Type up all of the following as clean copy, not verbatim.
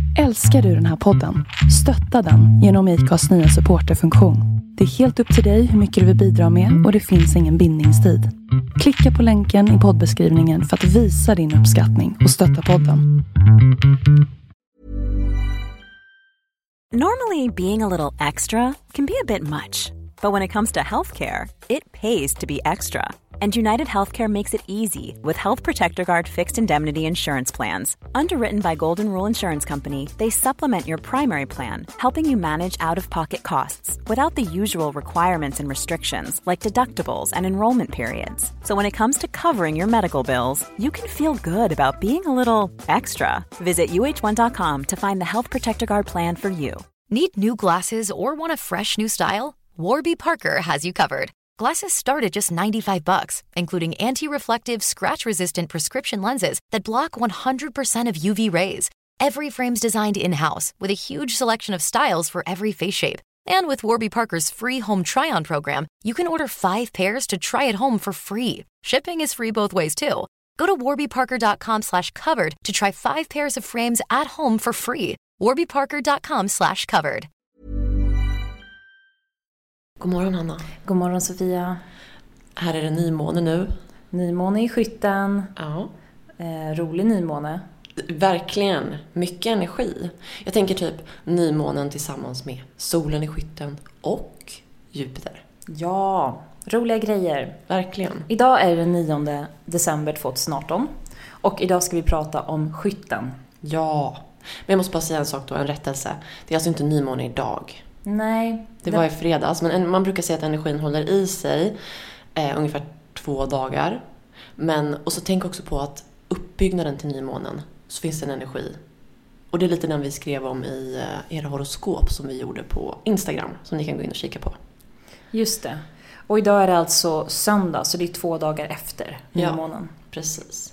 Älskar du den här podden? Stötta den genom IKAs nya supporterfunktion. Det är helt upp till dig hur mycket du vill bidra med och det finns ingen bindningstid. Klicka på länken i poddbeskrivningen för att visa din uppskattning och stötta podden. Normally, being a little extra can be a bit much. But when it comes to healthcare, it pays to be extra. And United Healthcare makes it easy with Health Protector Guard fixed indemnity insurance plans. Underwritten by Golden Rule Insurance Company, they supplement your primary plan, helping you manage out-of-pocket costs without the usual requirements and restrictions like deductibles and enrollment periods. So when it comes to covering your medical bills, you can feel good about being a little extra. Visit uh1.com to find the Health Protector Guard plan for you. Need new glasses or want a fresh new style? Warby Parker has you covered. Glasses start at just $95, including anti-reflective, scratch-resistant prescription lenses that block 100% of UV rays. Every frame's designed in-house with a huge selection of styles for every face shape. And with Warby Parker's free home try-on program, you can order 5 pairs to try at home for free. Shipping is free both ways too. Go to warbyparker.com/covered to try 5 pairs of frames at home for free. warbyparker.com/covered. God morgon, Hanna. God morgon, Sofia. Här är det nymåne nu. Nymåne i Skytten. Ja. Rolig nymåne. Verkligen. Mycket energi. Jag tänker typ nymånen tillsammans med solen i Skytten och Jupiter. Ja, roliga grejer. Verkligen. Idag är det den 9 december 2018. Och idag ska vi prata om Skytten. Ja. Men jag måste bara säga en sak då, en rättelse. Det är alltså inte nymåne idag. Nej. Det var i fredags. Men man brukar säga att energin håller i sig ungefär 2 dagar. Och så tänk också på att uppbyggnaden till nymånen så finns det en energi. Och det är lite den vi skrev om i era horoskop som vi gjorde på Instagram. Som ni kan gå in och kika på. Just det. Och idag är det alltså söndag, så det är 2 dagar efter nymånen. Ja, precis.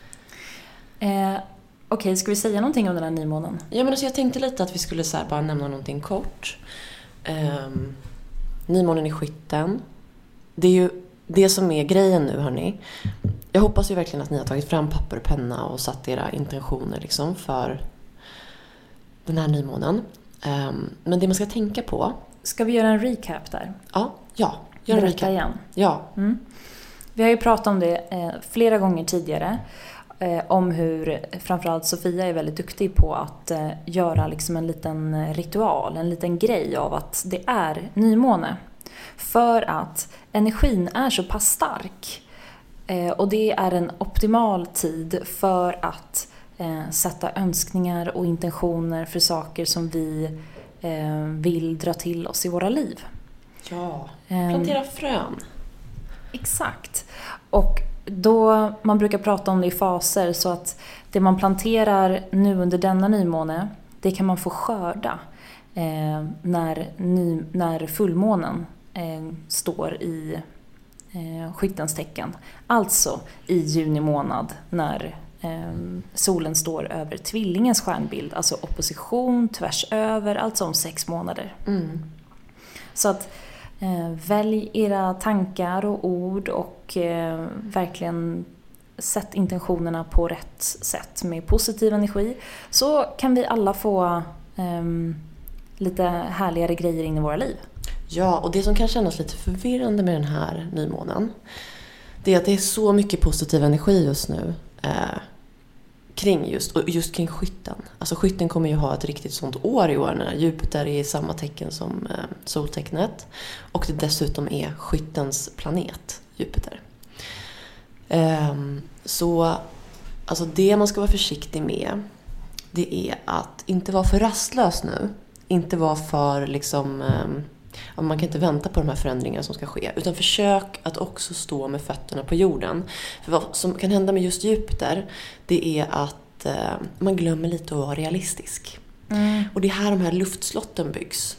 Okej, ska vi säga någonting om den här nymånen? Ja, men alltså jag tänkte lite att vi skulle så här bara nämna någonting kort. Nymånen i Skytten. Det är ju det som är grejen nu, hörni. Jag hoppas ju verkligen att ni har tagit fram papper och penna och satt era intentioner liksom för den här nymånen. Men det man ska tänka på... Ska vi göra en recap där? Ja, gör en recap igen. Ja. Mm. Vi har ju pratat om det flera gånger tidigare. Om hur framförallt Sofia är väldigt duktig på att göra liksom en liten ritual, en liten grej av att det är nymåne. För att energin är så pass stark och det är en optimal tid för att sätta önskningar och intentioner för saker som vi vill dra till oss i våra liv. Ja, plantera frön. Exakt. Och då man brukar prata om det i faser, så att det man planterar nu under denna nymåne, det kan man få skörda när fullmånen står i Skyttens tecken. Alltså i juni månad när solen står över tvillingens stjärnbild, alltså opposition tvärs över, alltså om 6 månader. Så att välj era tankar och ord och verkligen sätt intentionerna på rätt sätt med positiv energi, så kan vi alla få lite härligare grejer in i våra liv. Ja, och det som kan kännas lite förvirrande med den här nymånen, det är att det är så mycket positiv energi just nu kring just kring Skytten. Alltså Skytten kommer ju ha ett riktigt sånt år i år när Jupiter är i samma tecken som soltecknet. Och det dessutom är Skyttens planet, Jupiter. Så alltså det man ska vara försiktig med, det är att inte vara för rastlös nu. Inte vara för liksom... man kan inte vänta på de här förändringarna som ska ske. Utan försök att också stå med fötterna på jorden. För vad som kan hända med just Jupiter, det är att man glömmer lite att vara realistisk. Och det är här de här luftslotten byggs.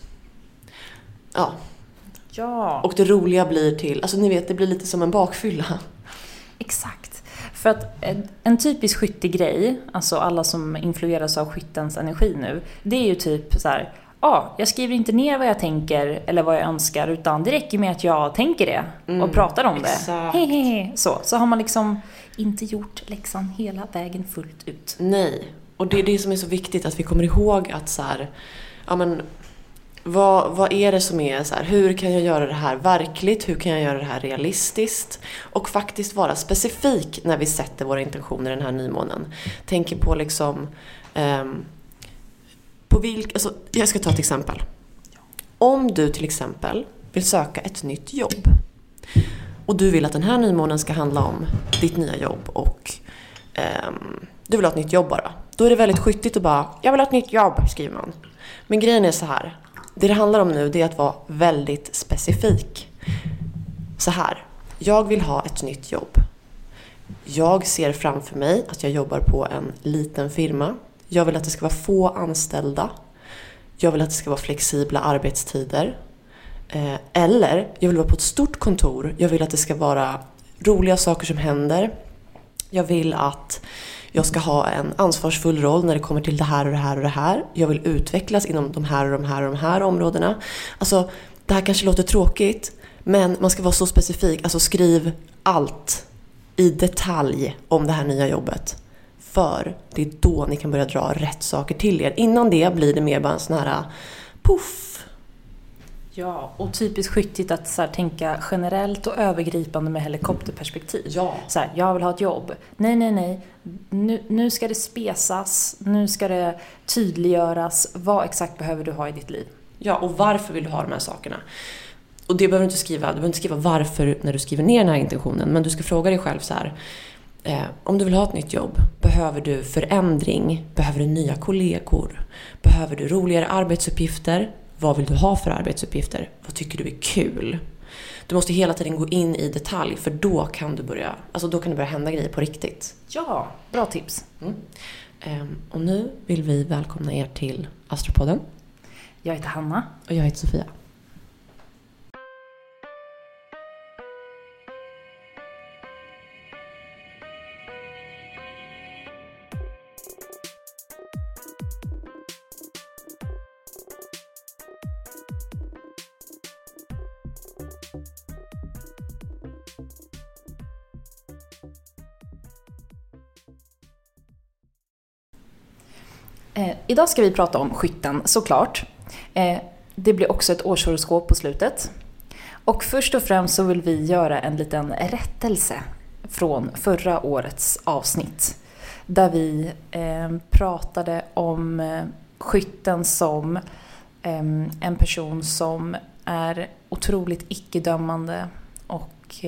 Ja. Och det roliga blir till... Alltså ni vet, det blir lite som en bakfylla. Exakt. För att en typisk skyttegrej, alltså alla som influeras av skyttens energi nu, det är ju typ så här... jag skriver inte ner vad jag tänker eller vad jag önskar, utan det räcker med att jag tänker det och pratar om det. Så har man liksom inte gjort läxan hela vägen fullt ut. Nej, Och det är det som är så viktigt, att vi kommer ihåg att så här, ja men vad är det som är så här, hur kan jag göra det här verkligt, hur kan jag göra det här realistiskt, och faktiskt vara specifik när vi sätter våra intentioner den här nymånen. Tänker på liksom alltså, jag ska ta ett exempel. Om du till exempel vill söka ett nytt jobb och du vill att den här nymånen ska handla om ditt nya jobb, och du vill ha ett nytt jobb bara, då är det väldigt skyttigt att bara, jag vill ha ett nytt jobb, skriver man. Men grejen är så här, det handlar om nu, det är att vara väldigt specifik. Så här, jag vill ha ett nytt jobb. Jag ser framför mig att jag jobbar på en liten firma. Jag vill att det ska vara få anställda. Jag vill att det ska vara flexibla arbetstider. Eller jag vill vara på ett stort kontor. Jag vill att det ska vara roliga saker som händer. Jag vill att jag ska ha en ansvarsfull roll när det kommer till det här och det här och det här. Jag vill utvecklas inom de här och de här och de här områdena. Alltså, det här kanske låter tråkigt, men man ska vara så specifik. Alltså, skriv allt i detalj om det här nya jobbet. För det är då ni kan börja dra rätt saker till er. Innan det blir det mer bara en sån här puff. Ja, och typiskt skyttigt att så här, tänka generellt och övergripande med helikopterperspektiv. Ja. Så här, jag vill ha ett jobb. Nej. Nu ska det spesas. Nu ska det tydliggöras. Vad exakt behöver du ha i ditt liv? Ja, och varför vill du ha de här sakerna? Och det behöver du inte skriva. Du behöver inte skriva varför när du skriver ner den här intentionen. Men du ska fråga dig själv så här. Om du vill ha ett nytt jobb, behöver du förändring? Behöver du nya kollegor? Behöver du roligare arbetsuppgifter? Vad vill du ha för arbetsuppgifter? Vad tycker du är kul? Du måste hela tiden gå in i detalj, för då kan du börja hända grejer på riktigt. Ja, bra tips. Och nu vill vi välkomna er till Astropodden. Jag heter Hanna. Och jag heter Sofia. Idag ska vi prata om skytten, såklart. Det blir också ett årshoroskop på slutet. Och först och främst så vill vi göra en liten rättelse från förra årets avsnitt. Där vi pratade om skytten som en person som är otroligt icke-dömande och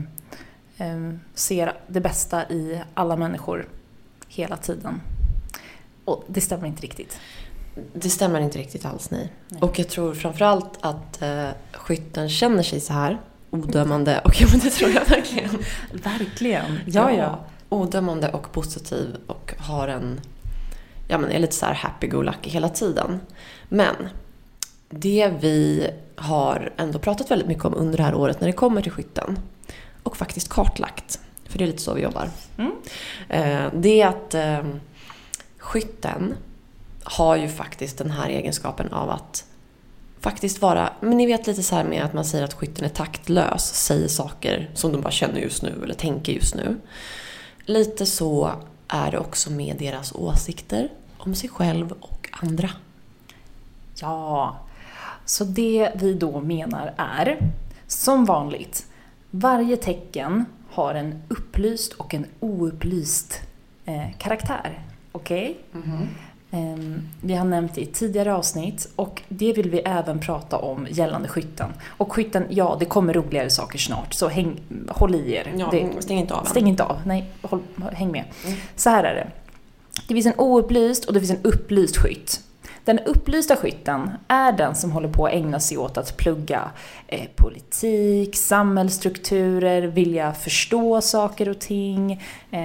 ser det bästa i alla människor hela tiden. Och det stämmer inte riktigt. Det stämmer inte riktigt alls, nej. Och jag tror framförallt att skytten känner sig så här odömande. Och det tror jag verkligen. Verkligen, ja. Odömande och positiv och har är lite så här happy-go-lucky hela tiden. Men det vi har ändå pratat väldigt mycket om under det här året när det kommer till skytten, och faktiskt kartlagt, för det är lite så vi jobbar, det är att skytten har ju faktiskt den här egenskapen av att faktiskt vara, men ni vet lite så här med att man säger att skytten är taktlös, säger saker som de bara känner just nu eller tänker just nu. Lite så är det också med deras åsikter om sig själv och andra. Ja, så det vi då menar är, som vanligt, varje tecken har en upplyst och en oupplyst karaktär. Okej? Vi har nämnt det i tidigare avsnitt, och det vill vi även prata om gällande skytten. Och skytten, ja, det kommer roligare saker snart, så håll i er. Ja, stäng inte av. Stäng inte av, nej, häng med. Så här är det. Det finns en oupplyst och det finns en upplyst skytt. Den upplysta skytten är den som håller på att ägna sig åt att plugga politik, samhällsstrukturer, vilja förstå saker och ting,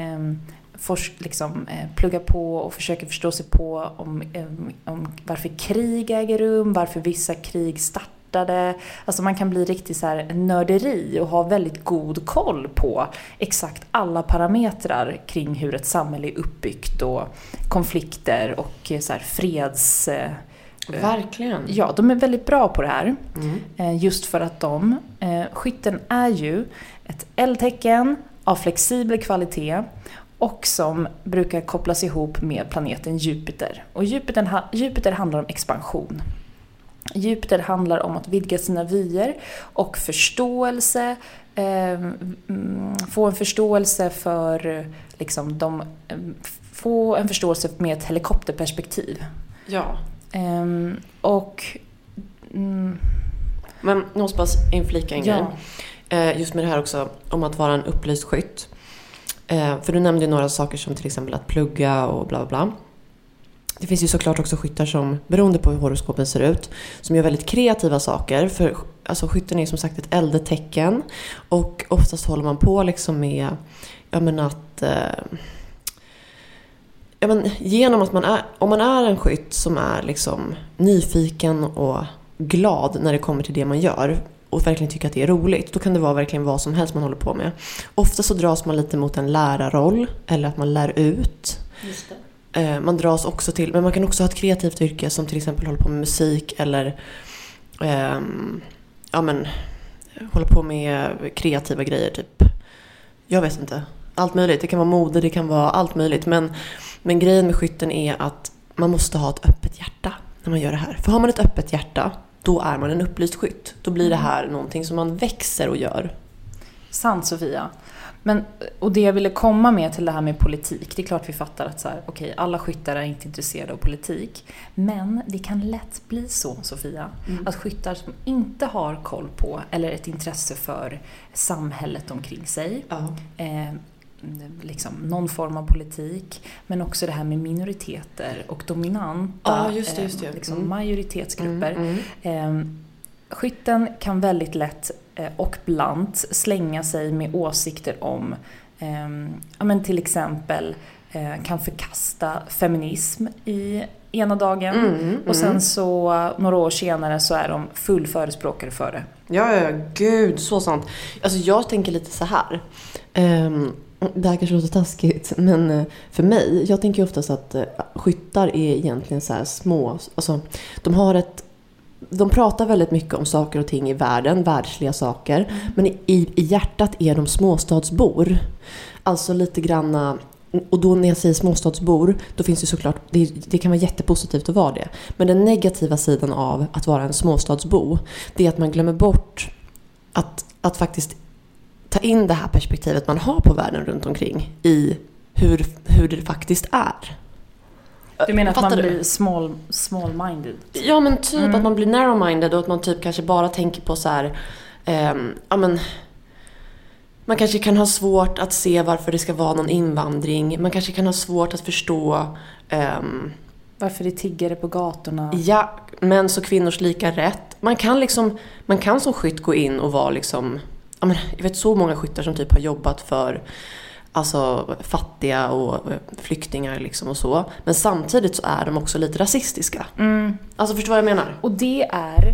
plugga på och försöka förstå sig på om varför krig äger rum, varför vissa krig startade. Alltså man kan bli riktigt så här nörderi och ha väldigt god koll på exakt alla parametrar kring hur ett samhälle är uppbyggt och konflikter och så här freds... Verkligen. Ja, de är väldigt bra på det här. Just för att skytten är ju ett eldtecken av flexibel kvalitet, och som brukar kopplas ihop med planeten Jupiter. Och Jupiter handlar om expansion. Jupiter handlar om att vidga sina vyer och förståelse, få en förståelse för liksom få en förståelse med ett helikopterperspektiv. Ja. Men jag måste bara inflika en grej. Just med det här också om att vara en upplyst skytt. För du nämnde ju några saker som till exempel att plugga och bla bla bla. Det finns ju såklart också skyttar som, beroende på hur horoskopen ser ut, som gör väldigt kreativa saker. För alltså, skytten är ju som sagt ett eldetecken. Och oftast håller man på liksom med, genom att om man är en skytt som är liksom nyfiken och glad när det kommer till det man gör och verkligen tycker att det är roligt, då kan det vara verkligen vad som helst man håller på med. Ofta så dras man lite mot en lärarroll eller att man lär ut. Just det. Man dras också till, men man kan också ha ett kreativt yrke som till exempel håller på med musik eller håller på med kreativa grejer typ. Jag vet inte. Allt möjligt. Det kan vara mode, det kan vara allt möjligt. Men grejen med skytten är att man måste ha ett öppet hjärta när man gör det här. För har man ett öppet hjärta, då är man en upplyst skytt. Då blir det här någonting som man växer och gör. Sant, Sofia. Och det jag ville komma med till det här med politik, det är klart vi fattar att alla skyttar är inte intresserade av politik, men det kan lätt bli så, Sofia, att skyttar som inte har koll på eller ett intresse för samhället omkring sig, liksom någon form av politik, men också det här med minoriteter och dominanta liksom majoritetsgrupper. Skytten kan väldigt lätt och bland slänga sig med åsikter om till exempel kan förkasta feminism i ena dagen och sen så några år senare så är de full förespråkare för det. Ja, gud, så sant. Alltså jag tänker lite så här. Det här kanske låter taskigt, men för mig, jag tänker oftast att skyttar är egentligen så här små, alltså de pratar väldigt mycket om saker och ting i världen, världsliga saker. Men i hjärtat är de småstadsbor. Alltså lite granna, och då när jag säger småstadsbor, då finns det såklart, det kan vara jättepositivt att vara det. Men den negativa sidan av att vara en småstadsbo, det är att man glömmer bort att faktiskt ta in det här perspektivet man har på världen runt omkring i hur det faktiskt är. Du menar att man blir small-minded? Ja, men typ att man blir narrow-minded och att man typ kanske bara tänker på så här, man kanske kan ha svårt att se varför det ska vara någon invandring. Man kanske kan ha svårt att förstå varför det tiggare på gatorna. Ja, men så kvinnors lika rätt. Man kan som skytt gå in och vara liksom, jag vet så många skyttar som typ har jobbat för alltså fattiga och flyktingar liksom och så. Men samtidigt så är de också lite rasistiska. Alltså förstår vad jag menar? Och det är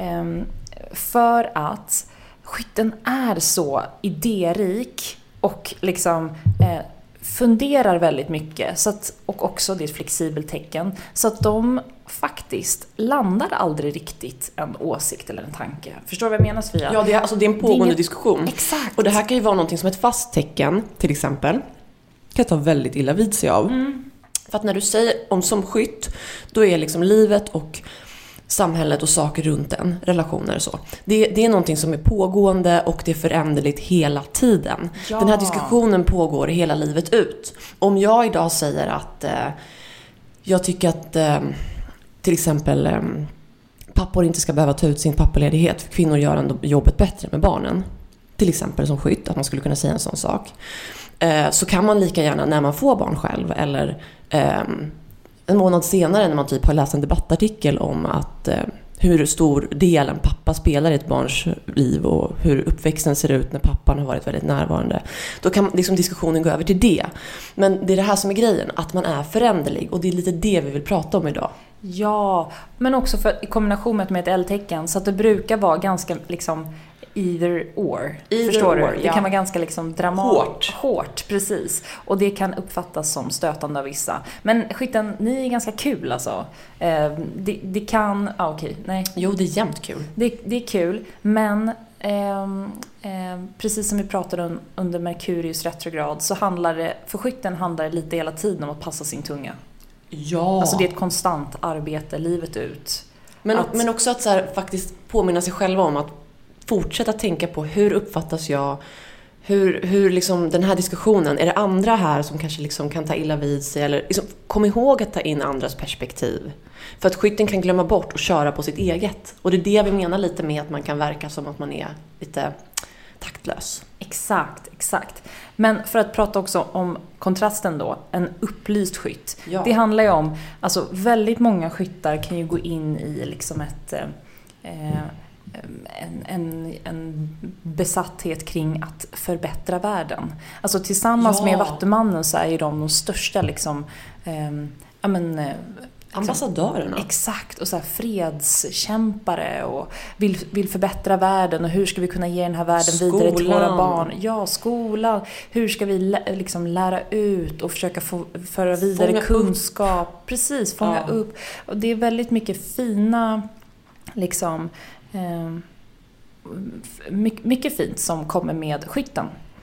för att skytten är så idérik och liksom funderar väldigt mycket och också det är ett flexibelt tecken så att de faktiskt landar aldrig riktigt en åsikt eller en tanke. Förstår du vad jag menar, Sofia? Ja, det är en pågående diskussion. Exakt. Och det här kan ju vara någonting som ett fast tecken, till exempel, kan ta väldigt illa vid sig av. För att när du säger om som skytt, då är liksom livet och samhället och saker runt en, relationer och så. Det är någonting som är pågående och det är föränderligt hela tiden. Ja. Den här diskussionen pågår hela livet ut. Om jag idag säger att jag tycker att till exempel pappor inte ska behöva ta ut sin pappaledighet för kvinnor gör ändå jobbet bättre med barnen. Till exempel som skytt, att man skulle kunna säga en sån sak. Så kan man lika gärna när man får barn själv eller en månad senare när man typ har läst en debattartikel om att hur stor del en pappa spelar i ett barns liv och hur uppväxten ser ut när pappan har varit väldigt närvarande. Då kan liksom diskussionen gå över till det. Men det är det här som är grejen, att man är föränderlig och det är lite det vi vill prata om idag. Ja, men också för, i kombination med ett L-tecken så att det brukar vara ganska liksom either or. Förstår du? Det kan vara ganska liksom hårt, precis. Och det kan uppfattas som stötande av vissa. Men skytten, ni är ganska kul alltså. Det kan, nej. Jo, det är jämt kul. Det är kul, men precis som vi pratade om under Merkurius retrograd, så för skytten handlar det lite hela tiden om att passa sin tunga. Ja. Alltså det är ett konstant arbete livet ut. Men också att så här, faktiskt påminna sig själva om att fortsätta tänka på hur uppfattas jag, hur liksom den här diskussionen, är det andra här som kanske liksom kan ta illa vid sig, eller liksom, kom ihåg att ta in andras perspektiv. För att skytten kan glömma bort och köra på sitt eget. Och det är det vi menar lite med att man kan verka som att man är lite taktlös. Exakt. Men för att prata också om kontrasten då, en upplyst skytt. Ja. Det handlar ju om, alltså väldigt många skyttar kan ju gå in i liksom en besatthet kring att förbättra världen. Alltså tillsammans med Vattumannen så är ju de största liksom, ambassadörerna. Exakt, och så här fredskämpare och vill förbättra världen, och hur ska vi kunna ge den här världen vidare till våra barn? Ja, skolan. Hur ska vi liksom lära ut och försöka föra vidare fånga kunskap? Upp. Precis, fånga upp. Och det är väldigt mycket fina liksom mycket fint som kommer med skytten.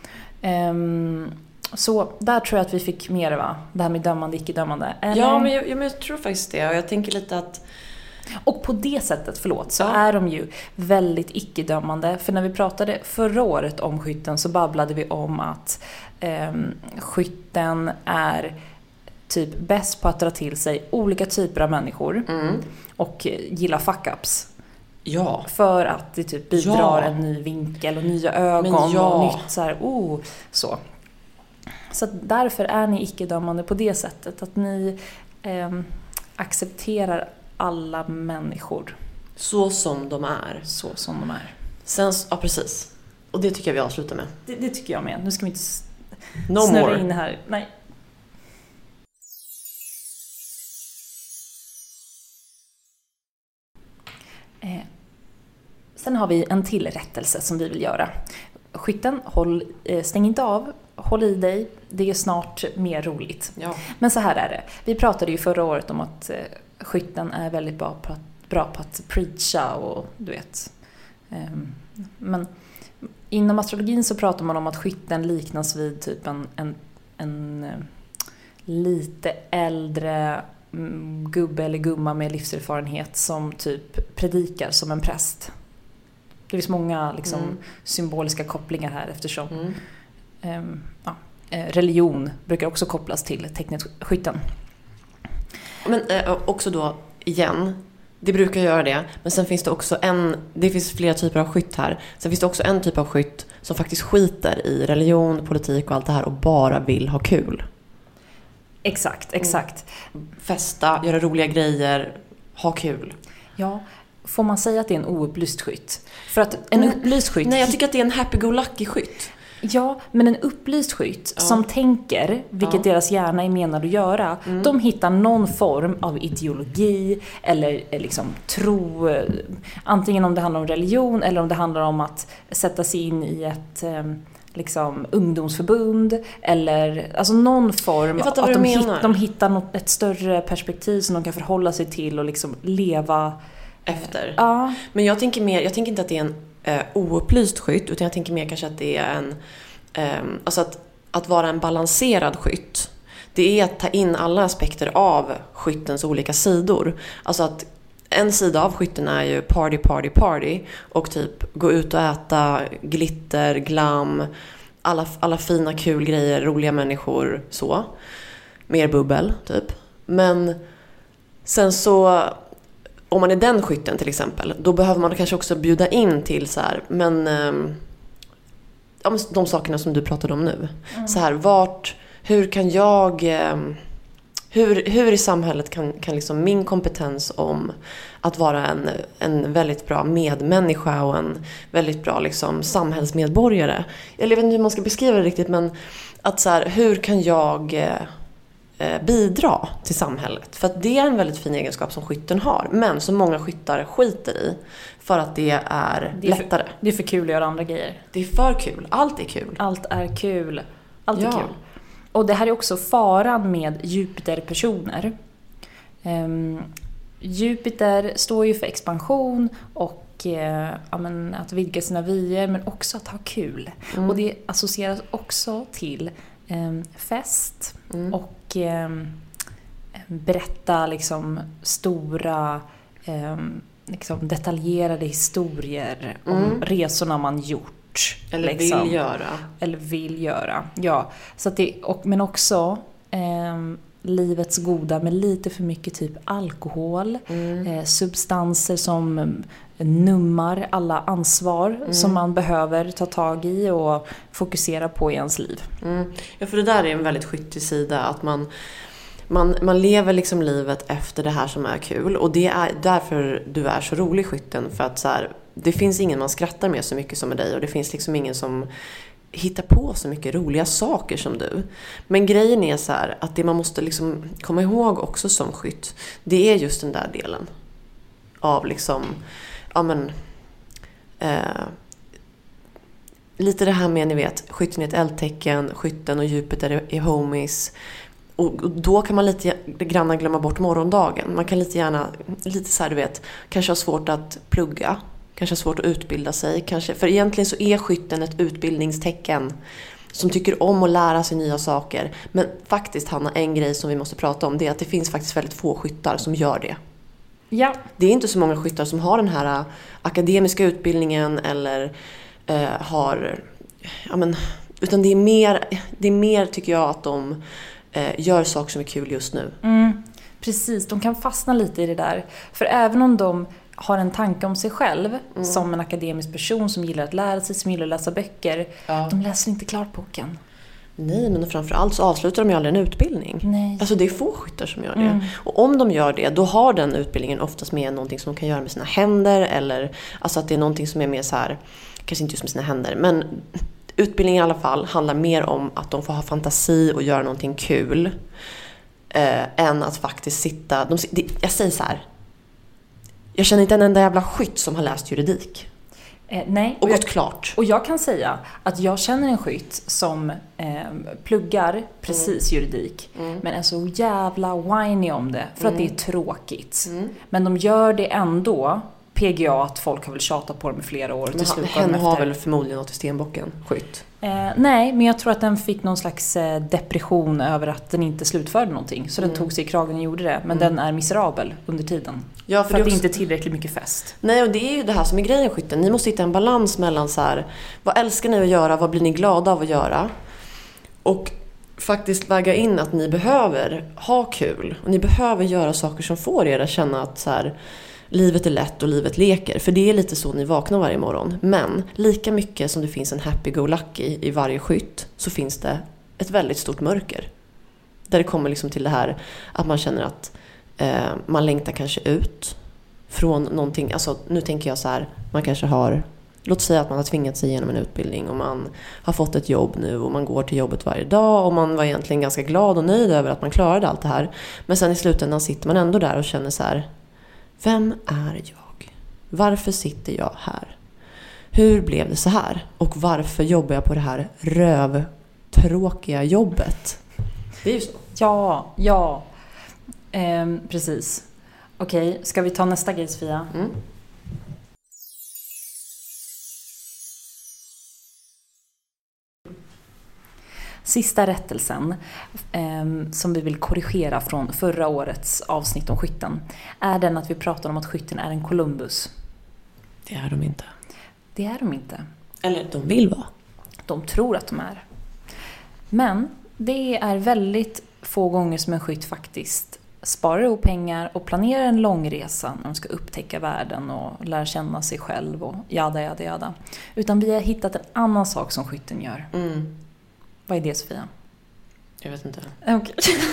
Så där tror jag att vi fick mer, va? Det här med dömande, icke-dömande. Eller? Ja, men jag tror faktiskt det. Och jag tänker lite att... Och på det sättet, så är de ju väldigt icke-dömande. För när vi pratade förra året om skytten så babblade vi om att skytten är typ bäst på att dra till sig olika typer av människor. Och gilla fuck-ups. Ja. För att det typ bidrar en ny vinkel och nya ögon och nytt så här, så. Så därför är ni icke-dömande på det sättet att ni accepterar alla människor. Så som de är. Sen, ja, precis. Och det tycker jag vi avslutar med. Det tycker jag med. Nu ska vi inte snurra in här. Nej. Sen har vi en till rättelse som vi vill göra. Skytten, stäng inte av, håll i dig, det är snart mer roligt. Ja. Men så här är det. Vi pratade ju förra året om att skytten är väldigt bra på att preacha och du vet. Men inom astrologin så pratar man om att skytten liknas vid typ en lite äldre gubbe eller gumma med livserfarenhet som typ predikar som en präst. Det finns många liksom, symboliska kopplingar här eftersom religion brukar också kopplas till tecknet skytten. Men också då, igen, det brukar göra det. Men sen finns det också det finns flera typer av skytt här. Sen finns det också en typ av skytt som faktiskt skiter i religion, politik och allt det här och bara vill ha kul. Exakt. Festa, göra roliga grejer, ha kul. Ja, får man säga att det är en oupplyst skytt? För att en upplyst skytt... Nej, jag tycker att det är en happy-go-lucky skytt. Ja, men en upplyst skytt som tänker, vilket deras hjärna är menad att göra, de hittar någon form av ideologi eller liksom tro, antingen om det handlar om religion eller om det handlar om att sätta sig in i ett liksom ungdomsförbund eller alltså någon form att de hittar ett större perspektiv som de kan förhålla sig till och liksom leva efter. Ja. Men jag tänker inte att det är en oupplyst skytt, utan jag tänker mer kanske att det är en alltså att vara en balanserad skytt. Det är att ta in alla aspekter av skyttens olika sidor. Alltså att en sida av skytten är ju party och typ gå ut och äta, glitter, glam, alla fina kul grejer, roliga människor, så. Mer bubbel typ. Men sen så om man är den skytten till exempel, då behöver man kanske också bjuda in till så här, men de sakerna som du pratade om nu. Så här, hur kan jag hur i samhället kan liksom min kompetens om att vara en väldigt bra medmänniska och en väldigt bra liksom samhällsmedborgare. Jag vet inte hur man ska beskriva det riktigt, men att så här, hur kan jag bidra till samhället? För att det är en väldigt fin egenskap som skytten har, men som många skyttar skiter i för att det är lättare. Det är för kul att göra andra grejer. Det är för kul. Allt är kul. Allt är kul. Allt är kul. Och det här är också faran med Jupiter-personer. Jupiter står ju för expansion och och att vidga sina vyer, men också att ha kul. Och det associeras också till fest och berätta liksom stora liksom detaljerade historier om resorna man gjort. Eller liksom. vill göra. Ja. Så att men också livets goda med lite för mycket typ alkohol, substanser som nummar alla ansvar som man behöver ta tag i och fokusera på i ens liv. Ja, för det där är en väldigt skyttig sida, att man lever liksom livet efter det här som är kul, och det är därför du är så rolig, skytten, för att så här, det finns ingen man skrattar med så mycket som med dig, och det finns liksom ingen som hittar på så mycket roliga saker som du. Men grejen är så här, att det man måste liksom komma ihåg också som skytt, det är just den där delen av liksom lite det här med, ni vet, skytten är ett eldtecken, skytten och djupet är homies. Och då kan man lite grann glömma bort morgondagen. Man kan lite så här, du vet, kanske ha svårt att plugga, kanske ha svårt att utbilda sig, kanske, för egentligen så är skytten ett utbildningstecken som tycker om att lära sig nya saker. Men faktiskt, Hanna, en grej som vi måste prata om, det är att det finns faktiskt väldigt få skyttar som gör det. Ja. Det är inte så många skyttar som har den här akademiska utbildningen eller utan det är mer tycker jag att de gör saker som är kul just nu. Precis, de kan fastna lite i det där. För även om de har en tanke om sig själv som en akademisk person som gillar att lära sig, som gillar att läsa böcker, de läser inte klart boken. Nej, men framförallt så avslutar de ju aldrig en utbildning. Nej. Alltså det är få skyttar som gör det. Och om de gör det, då har den utbildningen oftast med någonting som de kan göra med sina händer, eller alltså att det är någonting som är mer så här, kanske inte just med sina händer, men utbildningen i alla fall handlar mer om att de får ha fantasi och göra någonting kul än att faktiskt sitta. Jag säger så här, jag känner inte en enda jävla skytt som har läst juridik. Nej. Och gått klart. Och jag kan säga att jag känner en skytt som pluggar precis juridik, men är så jävla whiny om det för att det är tråkigt. Men de gör det ändå. PGA, att folk har väl tjatat på dem i flera år. Men hen har väl förmodligen något i stenbocken, skytt? Nej, men jag tror att den fick någon slags depression över att den inte slutförde någonting. Så den tog sig i kragen och gjorde det. Men den är miserabel under tiden. Ja, för att det är inte tillräckligt mycket fest. Nej, och det är ju det här som är grejen, skytten. Ni måste hitta en balans mellan så här, vad älskar ni att göra, vad blir ni glada av att göra? Och faktiskt väga in att ni behöver ha kul. Och ni behöver göra saker som får er att känna att så här, livet är lätt och livet leker. För det är lite så ni vaknar varje morgon. Men lika mycket som det finns en happy-go-lucky i varje skytt, så finns det ett väldigt stort mörker. Där det kommer liksom till det här att man känner att man längtar kanske ut från någonting. Alltså nu tänker jag så här, man kanske har, låt säga att man har tvingat sig igenom en utbildning och man har fått ett jobb nu och man går till jobbet varje dag och man var egentligen ganska glad och nöjd över att man klarade allt det här. Men sen i slutändan sitter man ändå där och känner så här, vem är jag? Varför sitter jag här? Hur blev det så här? Och varför jobbar jag på det här rövtråkiga jobbet? Det är ju så. Ja. Precis. Okej, ska vi ta nästa grej, Sofia? Sista rättelsen som vi vill korrigera från förra årets avsnitt om skytten är den att vi pratar om att skytten är en Columbus. Det är de inte. Det är de inte. Eller de vill vara. De tror att de är. Men det är väldigt få gånger som en skytt faktiskt sparar ihop pengar och planerar en lång resa när de ska upptäcka världen och lära känna sig själv och jada. Utan vi har hittat en annan sak som skytten gör. Vad är det, Sofia? Jag vet inte. Okay.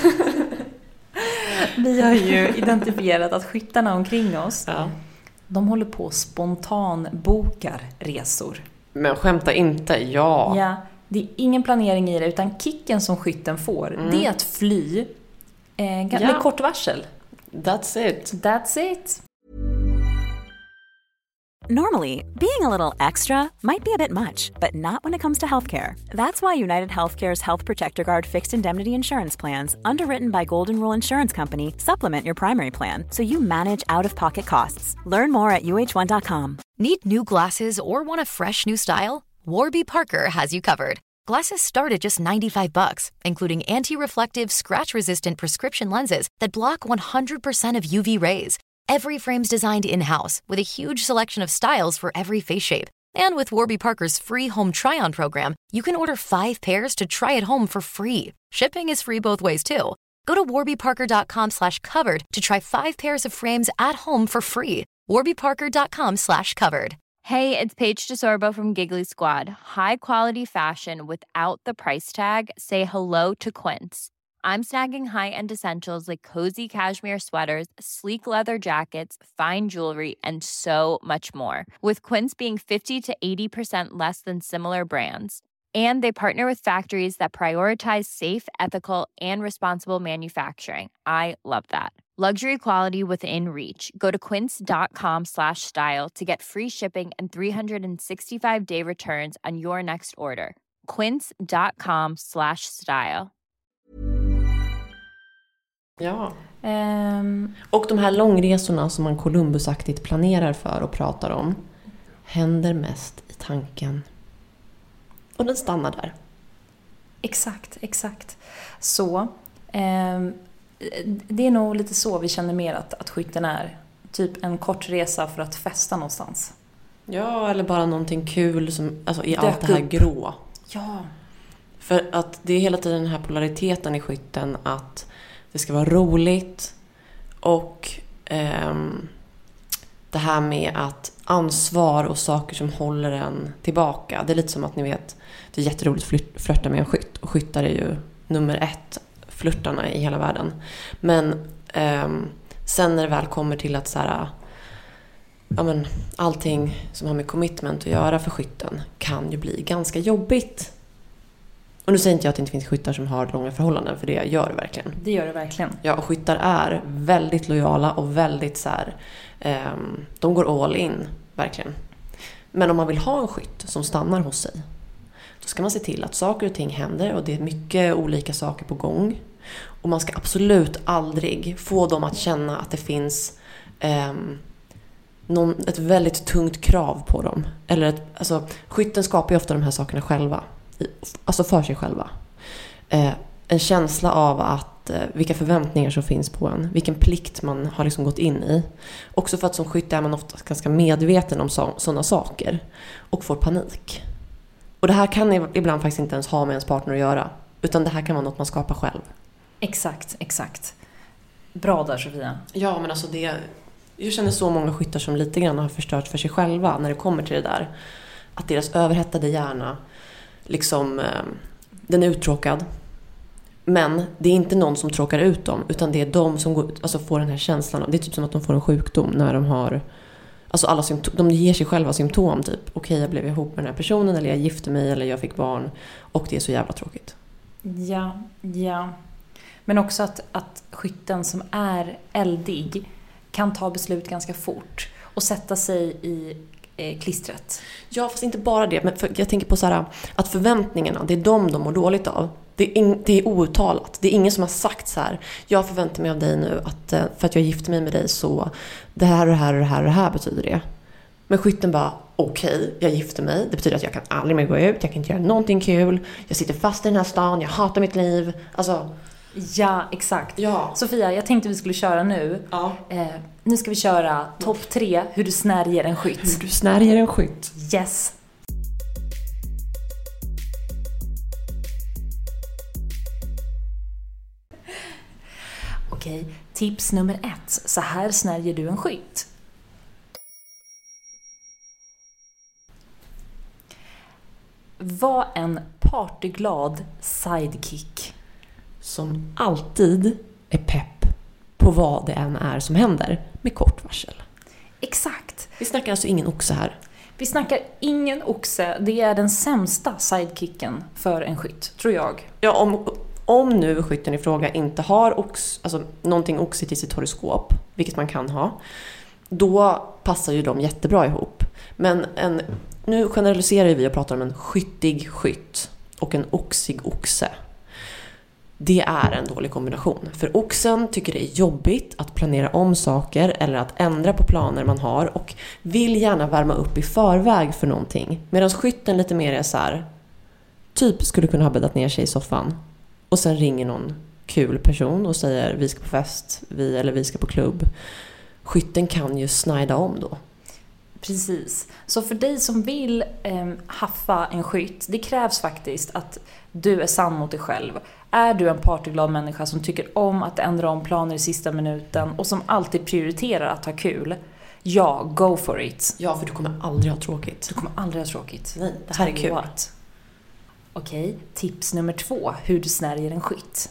Vi har ju identifierat att skyttarna omkring oss, de håller på spontanbokar resor. Men skämta inte, ja. Det är ingen planering i det, utan kicken som skytten får, det är att fly med kort varsel. That's it. That's it. Normally, being a little extra might be a bit much, but not when it comes to healthcare. That's why United Healthcare's Health Protector Guard fixed indemnity insurance plans, underwritten by Golden Rule Insurance Company, supplement your primary plan so you manage out-of-pocket costs. Learn more at uh1.com. Need new glasses or want a fresh new style? Warby Parker has you covered. Glasses start at just $95, including anti-reflective, scratch-resistant prescription lenses that block 100% of UV rays. Every frame's designed in-house with a huge selection of styles for every face shape. And with Warby Parker's free home try-on program, you can order 5 pairs to try at home for free. Shipping is free both ways, too. Go to warbyparker.com/covered to try 5 pairs of frames at home for free. warbyparker.com/covered. Hey, it's Paige DeSorbo from Giggly Squad. High quality fashion without the price tag. Say hello to Quince. I'm snagging high-end essentials like cozy cashmere sweaters, sleek leather jackets, fine jewelry, and so much more. With Quince being 50 to 80% less than similar brands. And they partner with factories that prioritize safe, ethical, and responsible manufacturing. I love that. Luxury quality within reach. Go to quince.com/style to get free shipping and 365-day returns on your next order. quince.com/style. Ja. Och de här långresorna som man Columbusaktigt planerar för och pratar om händer mest i tanken. Och den stannar där. Exakt. Så det är nog lite så vi känner mer att skytten är. Typ en kort resa för att festa någonstans. Ja, eller bara någonting kul som, alltså, i allt det här grå. Ja. För att det är hela tiden den här polariteten i skytten att det ska vara roligt och det här med att ansvar och saker som håller en tillbaka. Det är lite som att ni vet, det är jätteroligt att flirta med en skytt. Och skyttar är ju nummer 1 flirtarna i hela världen. Men sen när det väl kommer till att så här, ja, men, allting som har med commitment att göra för skytten kan ju bli ganska jobbigt. Och nu säger inte jag att det inte finns skyttar som har långa förhållanden, för det gör det verkligen. Det gör det verkligen. Ja, och skyttar är väldigt lojala och väldigt så här, de går all in, verkligen. Men om man vill ha en skytt som stannar hos sig, då ska man se till att saker och ting händer och det är mycket olika saker på gång. Och man ska absolut aldrig få dem att känna att det finns ett väldigt tungt krav på dem. Eller alltså, skytten skapar ju ofta de här sakerna själva. Alltså för sig själva. En känsla av att vilka förväntningar som finns på en. Vilken plikt man har liksom gått in i. Också för att som skytt är man ofta ganska medveten om sådana saker. Och får panik. Och det här kan ibland faktiskt inte ens ha med ens partner att göra. Utan det här kan vara något man skapar själv. Exakt. Bra där, Sofia. Ja, men alltså jag känner så många skyttar som lite grann har förstört för sig själva när det kommer till det där. Att deras överhettade hjärna liksom, den är uttråkad. Men det är inte någon som tråkar ut dem, utan det är de som får den här känslan. Det är typ som att de får en sjukdom när de har, alltså alla symptom, de ger sig själva symptom typ. Okej, jag blev ihop med den här personen, eller jag gifte mig, eller jag fick barn, och det är så jävla tråkigt. Ja. Men också att skytten som är eldig kan ta beslut ganska fort och sätta sig i klistret. Ja, fast inte bara det. Men jag tänker på så här, att förväntningarna, det är de mår dåligt av. Det är outtalat. Det är ingen som har sagt så här: jag förväntar mig av dig nu att för att jag gifter mig med dig så det här och det här och det här och det här betyder det. Men skytten bara, okej, jag gifter mig. Det betyder att jag kan aldrig mer gå ut. Jag kan inte göra någonting kul. Jag sitter fast i den här stan. Jag hatar mitt liv. Alltså... Ja, exakt. Ja. Sofia, jag tänkte vi skulle köra nu. Ja. Nu ska vi köra topp 3 hur du snärjer en skytt. Hur du snärjer en skytt. Yes. Okej, tips nummer 1. Så här snärjer du en skytt. Var en partyglad sidekick. Som alltid är pepp på vad det än är som händer med kort varsel. Exakt. Vi snackar alltså ingen oxe här. Vi snackar ingen oxe. Det är den sämsta sidekicken för en skytt, tror jag. Ja, om nu skytten i fråga inte har någonting oxigt i sitt horoskop, vilket man kan ha, då passar ju de jättebra ihop. Men nu generaliserar vi och pratar om en skyttig skytt och en oxig oxe. Det är en dålig kombination. För oxen tycker det är jobbigt att planera om saker eller att ändra på planer man har och vill gärna värma upp i förväg för någonting. Medan skytten lite mer är så här, typ skulle kunna ha bäddat ner sig i soffan och sen ringer någon kul person och säger vi ska på fest, vi ska på klubb. Skytten kan ju snida om då. Precis. Så för dig som vill haffa en skytt, det krävs faktiskt att du är sann mot dig själv. Är du en partyglad människa som tycker om att ändra om planer i sista minuten och som alltid prioriterar att ha kul, ja, go for it. Ja, för du kommer aldrig ha tråkigt. Du kommer aldrig ha tråkigt. Nej, det här är kul. Okej, tips nummer 2. Hur du snärjer en skytt.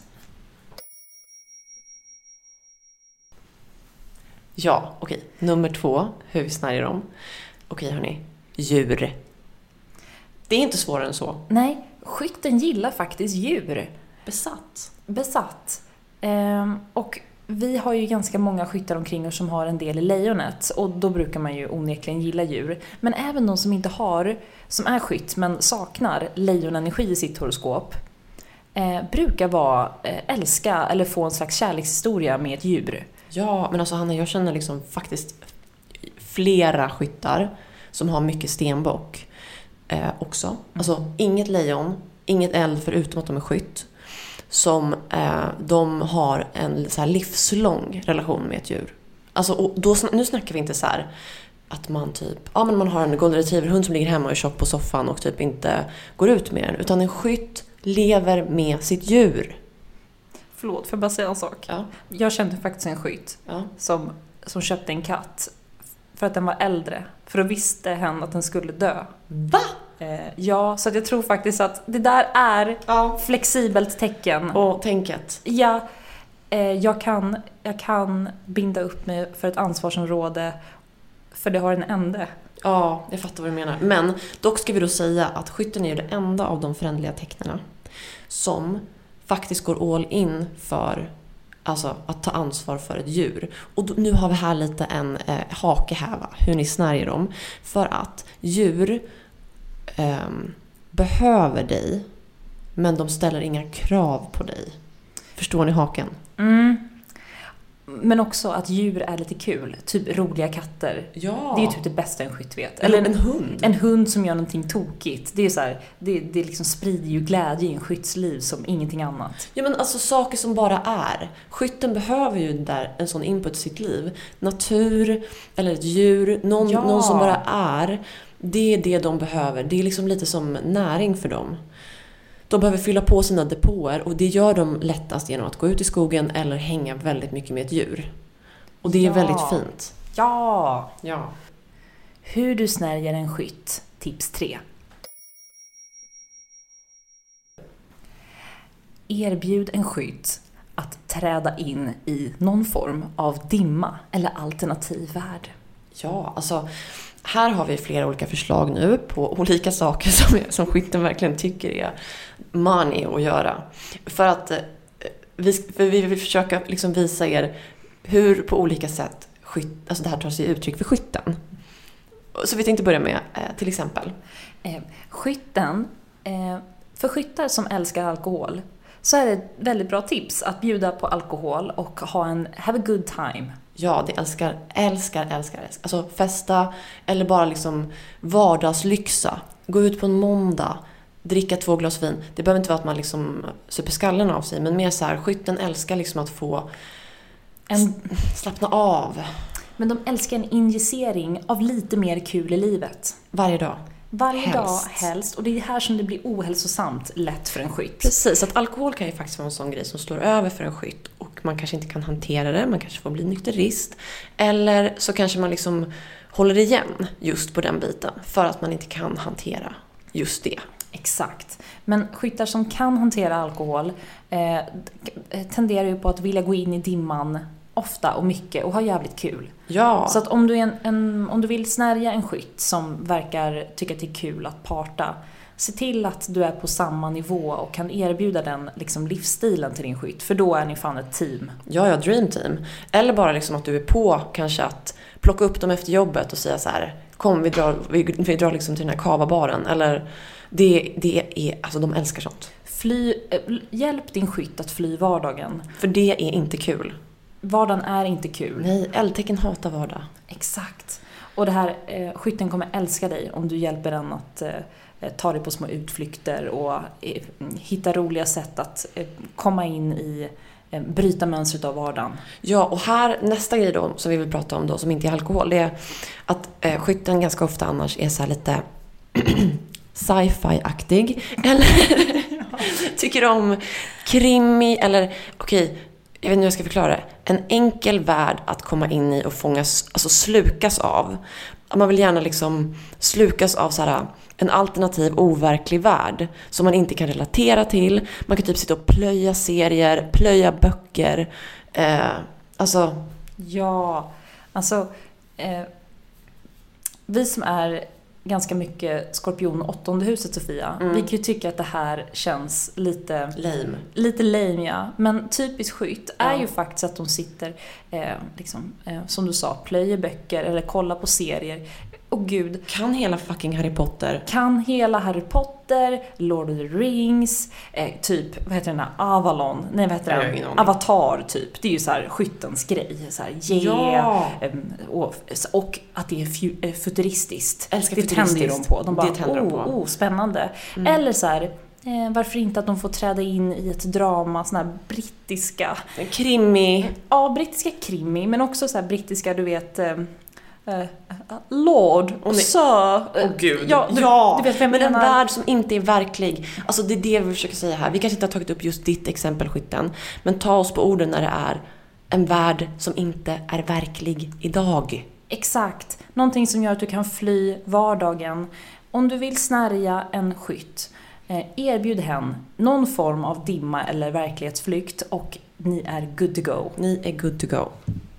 Ja, okej. Nummer 2, hur vi snärjer dem. Okej, hörni. Djur. Det är inte svårare än så. Nej, skytten gillar faktiskt djur. Besatt. Och vi har ju ganska många skyttar omkring oss som har en del i lejonet. Och då brukar man ju onekligen gilla djur. Men även de som inte har, som är skytt men saknar lejonenergi i sitt horoskop, brukar älska eller få en slags kärlekshistoria med ett djur. Ja, men alltså Hanna, jag känner liksom faktiskt flera skyttar som har mycket stenbock också. Alltså inget lejon, inget eld förutom att de är skytt. Som de har en så här livslång relation med ett djur. Alltså, och då, nu snackar vi inte så här att man typ, ja men man har en golden retriever-hund som ligger hemma och är tjock på soffan och typ inte går ut med den. Utan en skytt lever med sitt djur. Förlåt, får jag bara säga en sak? Ja. Jag kände faktiskt en skytt som köpte en katt för att den var äldre. För då visste hen att den skulle dö. Va? Ja, så att jag tror faktiskt att det där är flexibelt tecken. Och tänket. Ja, jag kan binda upp mig för ett ansvarsområde för det har en ände. Ja, jag fattar vad du menar. Men dock ska vi då säga att skytten är ju det enda av de förändliga tecknarna som faktiskt går all in för alltså att ta ansvar för ett djur. Och nu har vi här lite en hake här, hur ni snärjer dem. För att djur behöver dig, men de ställer inga krav på dig. Förstår ni haken? Men också att djur är lite kul. Typ roliga katter. Ja. Det är ju typ det bästa en skytt vet. Eller en hund. En hund som gör någonting tokigt. Det är så här, det liksom sprider ju glädje i en skyttsliv som ingenting annat. Ja, men alltså saker som bara är. Skytten behöver ju där en sån input i sitt liv. Natur eller ett djur. Någon som bara är. Det är det de behöver. Det är liksom lite som näring för dem. De behöver fylla på sina depåer och det gör de lättast genom att gå ut i skogen eller hänga väldigt mycket med ett djur. Och det är väldigt fint. Ja! Ja. Hur du snärjer en skytt. Tips 3. Erbjud en skytt att träda in i någon form av dimma eller alternativ värld. Ja, alltså här har vi flera olika förslag nu på olika saker som skytten verkligen tycker är money att göra. För att vi vill försöka liksom visa er hur på olika sätt alltså det här tar sig uttryck för skytten. Så vi tänkte börja med till exempel. Skytten, för skyttar som älskar alkohol så är det ett väldigt bra tips att bjuda på alkohol och have a good time. Ja, det älskar. Alltså festa eller bara liksom vardagslyxa. Gå ut på en måndag, dricka 2 glas vin. Det behöver inte vara att man liksom super skallen av sig, men mer så här, skytten älskar liksom att få slappna av. Men de älskar en injicering av lite mer kul i livet. Varje dag. Helst. Och det är här som det blir ohälsosamt lätt för en skytt. Precis, att alkohol kan ju faktiskt vara en sån grej som slår över för en skytt. Och man kanske inte kan hantera det, man kanske får bli nykterist. Eller så kanske man liksom håller igen just på den biten. För att man inte kan hantera just det. Exakt. Men skyttar som kan hantera alkohol tenderar ju på att vilja gå in i dimman ofta och mycket och ha jävligt kul. Ja. Så att om du om du vill snärja en skytt som verkar tycka att det är kul att parta, se till att du är på samma nivå och kan erbjuda den liksom livsstilen till din skytt, för då är ni fan ett team. Ja, dream team. Eller bara liksom att du är på kanske att plocka upp dem efter jobbet och säga så här: kom, vi drar liksom till den här kavabaren. Eller det är, alltså de älskar sånt. Hjälp din skytt att fly vardagen. För det är inte kul. Vardagen är inte kul. Nej, eldtecken hatar vardag. Exakt. Och det här, skytten kommer älska dig om du hjälper den att ta dig på små utflykter och hitta roliga sätt att komma in i, bryta mönstret av vardagen. Ja, och här nästa grej då som vi vill prata om då, som inte är alkohol, det är att skytten ganska ofta annars är så här lite sci-fi-aktig. Eller tycker om krimi, eller okej, jag vet inte hur jag ska förklara det. En enkel värld att komma in i och fångas, alltså slukas av. Man vill gärna liksom slukas av så här, en alternativ, overklig värld som man inte kan relatera till. Man kan typ sitta och plöja serier, plöja böcker. Alltså... Ja, alltså... vi som är ganska mycket skorpion 8:e huset, Sofia. Vi kan ju tycka att det här känns lite lame. Lite lame, ja. Men typiskt skytt är ju faktiskt att de sitter som du sa, plöjer böcker eller kollar på serier. Och gud, kan hela fucking Harry Potter. Kan hela Harry Potter, Lord of the Rings, typ, vad heter den här? Avalon. Nej, vad heter den? Avatar, typ. Det är ju så här skyttens grej. Så här, och att det är futuristiskt. Älskar det futuristiskt. tänder de på. De bara, det tänder de på. Spännande. Eller så här, varför inte att de får träda in i ett drama, såna här brittiska... Krimi. Ja, brittiska krimi, men också så här brittiska, du vet... Lord och Sir. Gud. Ja, du vet vem men en värld som inte är verklig. Alltså det är det vi försöker säga här. Vi kanske inte har tagit upp just ditt exempel, skytten, men ta oss på orden när det är en värld som inte är verklig idag. Exakt. Någonting som gör att du kan fly vardagen. Om du vill snärja en skytt, erbjud hen någon form av dimma eller verklighetsflykt och ni är good to go. Ni är good to go.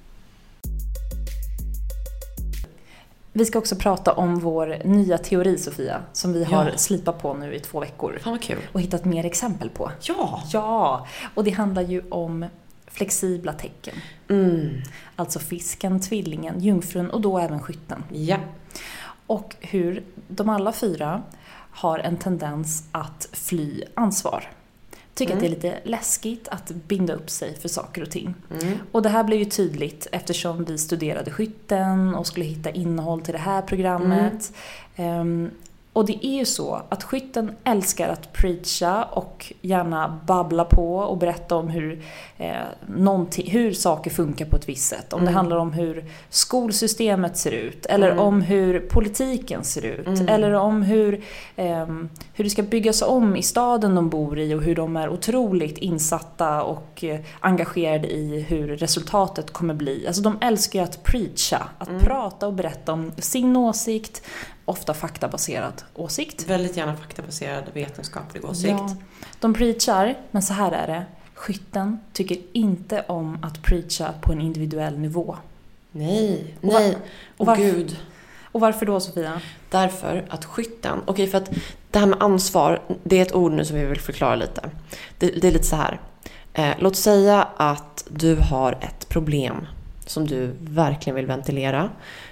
Vi ska också prata om vår nya teori, Sofia, som vi har slipat på nu i 2 veckor. Fan vad kul. Och hittat mer exempel på. Ja, och det handlar ju om flexibla tecken. Alltså fisken, tvillingen, jungfrun och då även skytten. Ja. Och hur de alla 4 har en tendens att fly ansvar. Tycker att det är lite läskigt att binda upp sig för saker och ting. Och det här blev ju tydligt eftersom vi studerade skytten och skulle hitta innehåll till det här programmet. Och det är ju så att skytten älskar att preacha och gärna babbla på och berätta om hur saker funkar på ett visst sätt. Om det handlar om hur skolsystemet ser ut, eller om hur politiken ser ut, eller om hur det ska byggas om i staden de bor i och hur de är otroligt insatta och engagerade i hur resultatet kommer bli. Alltså de älskar ju att preacha, att prata och berätta om sin åsikt. Ofta faktabaserad åsikt. Väldigt gärna faktabaserad vetenskaplig åsikt. Ja, de preachar, men så här är det. Skytten tycker inte om att preacha på en individuell nivå. Nej. Gud. Och varför då, Sofia? Därför att skytten... Okej, för att det här med ansvar, det är ett ord nu som vi vill förklara lite. Det är lite så här. Låt säga att du har ett problem som du verkligen vill ventilera.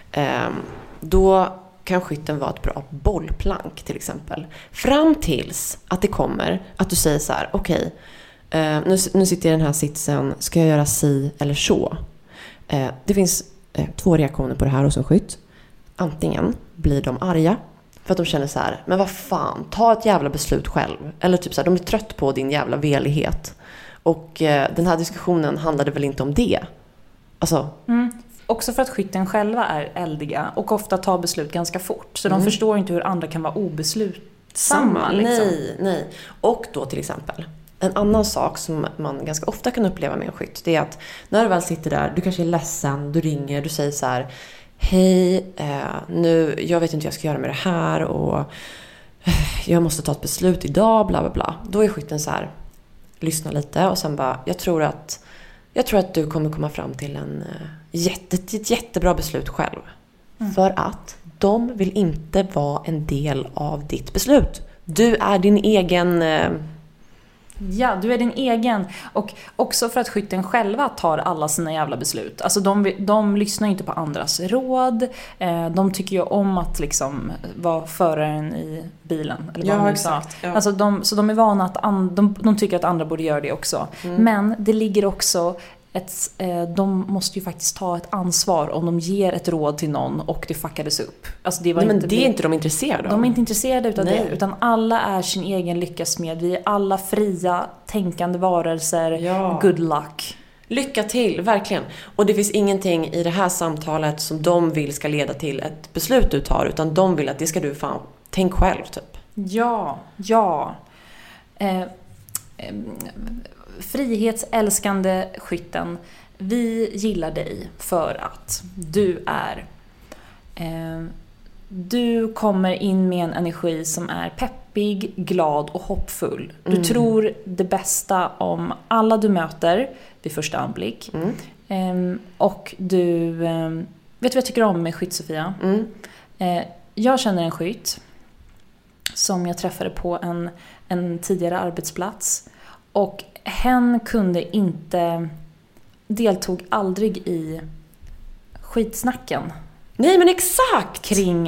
Då kan skytten vara ett bra bollplank till exempel. Fram tills att det kommer att du säger så här: okej, nu sitter jag i den här sitsen, ska jag göra si eller så? Det finns 2 reaktioner på det här hos en skytt. Antingen blir de arga för att de känner så här: men vad fan, ta ett jävla beslut själv. Eller typ så här, de blir trött på din jävla velighet. Och den här diskussionen handlade väl inte om det. Alltså... Också för att skytten själva är eldiga och ofta tar beslut ganska fort. Så de förstår inte hur andra kan vara obeslutsamma. Liksom. Nej. Och då till exempel, en annan sak som man ganska ofta kan uppleva med en skytt, det är att när du väl sitter där, du kanske är ledsen, du ringer, du säger så här: hej, nu, jag vet inte hur jag ska göra med det här och jag måste ta ett beslut idag, bla bla bla. Då är skytten så här, lyssna lite och sen bara, jag tror att du kommer komma fram till ett jättebra beslut själv. För att de vill inte vara en del av ditt beslut. Du är din egen Ja, du är din egen. Och också för att skytten själva tar alla sina jävla beslut. Alltså de lyssnar inte på andras råd. De tycker ju om att liksom vara föraren i bilen. Eller vad man sa. Ja. Alltså så de är vana att de tycker att andra borde göra det också. Men det ligger också de måste ju faktiskt ta ett ansvar om de ger ett råd till någon och det fuckades upp. Alltså det är inte de intresserade av. De är inte intresserade utav det, utan alla är sin egen lyckasmed. Vi är alla fria, tänkande varelser. Ja. Good luck. Lycka till, verkligen. Och det finns ingenting i det här samtalet som de vill ska leda till ett beslut du tar, utan de vill att det ska du fan tänk själv typ. Ja. Frihetsälskande skytten, vi gillar dig för att du kommer in med en energi som är peppig, glad och hoppfull. Du tror det bästa om alla du möter vid första anblick. Och du vet vad jag tycker om med skytt, Sofia? Jag känner en skytt som jag träffade på en tidigare arbetsplats. Och hen deltog aldrig i skitsnacken. Nej, men exakt!